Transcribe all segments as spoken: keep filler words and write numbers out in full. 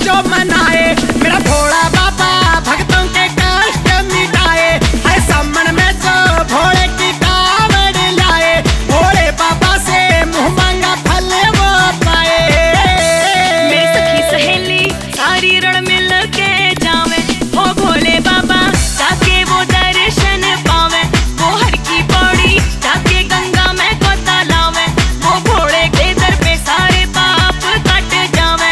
जो मनाए, मेरा भोला बाबा भक्तों के कष्ट मिटाए। हर सामन में जो भोले की कावड़ लाए, भोले बाबा से मुँह मांगा फल वो पाए। मेरी सखी सहेली सारी रण मिल के जावे, हो भोले बाबा जाके वो दर्शन पावे। वो हर की पौड़ी जाके गंगा में गोता लावे, वो भोले के दर पे सारे पाप कट जावे।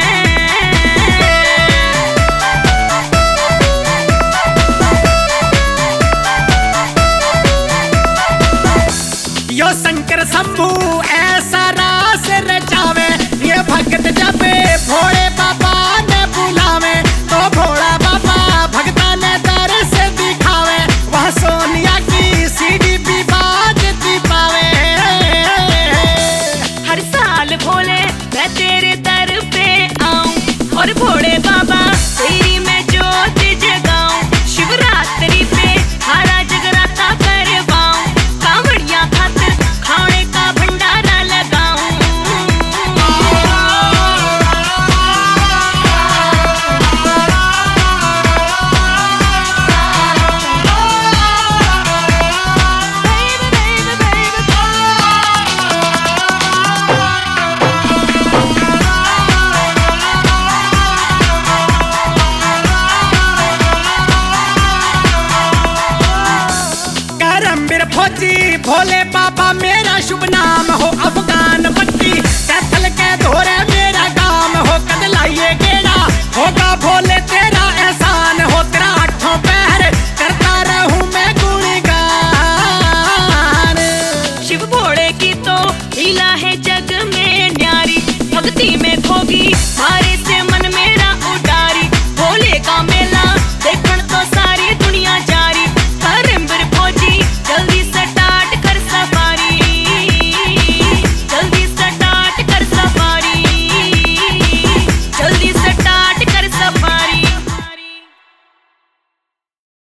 यो शंकर शंभू ऐसा रास रचावे, ये भक्त जब भोले बाबा ने बुलावे, तो भोला बाबा भक्ता ने दर्श दिखावे। वह सोनिया की सीढ़ी भी बाजती पावे। हर साल भोले मैं तेरे दर पे आऊं, और भोले बाबा तेरी मैं जोत जगाऊं। शिवरात्रि पे हरा जगराता करवाऊं, कांवड़िया खातिर खाने का भंडारा लगाऊं। करमबीर फौजी भोले बाबा मेरा शुभ नाम हो। अफगान पट्टी कैथल के धोरे मेरा काम हो। कद लाइए गेड़ा होगा भोले तेरा एहसान हो। तेरा आठों पैर करता रहूं मैं गुणगान। शिव भोले की तो लीला है जग में न्यारी, भक्ति में खोगी सारी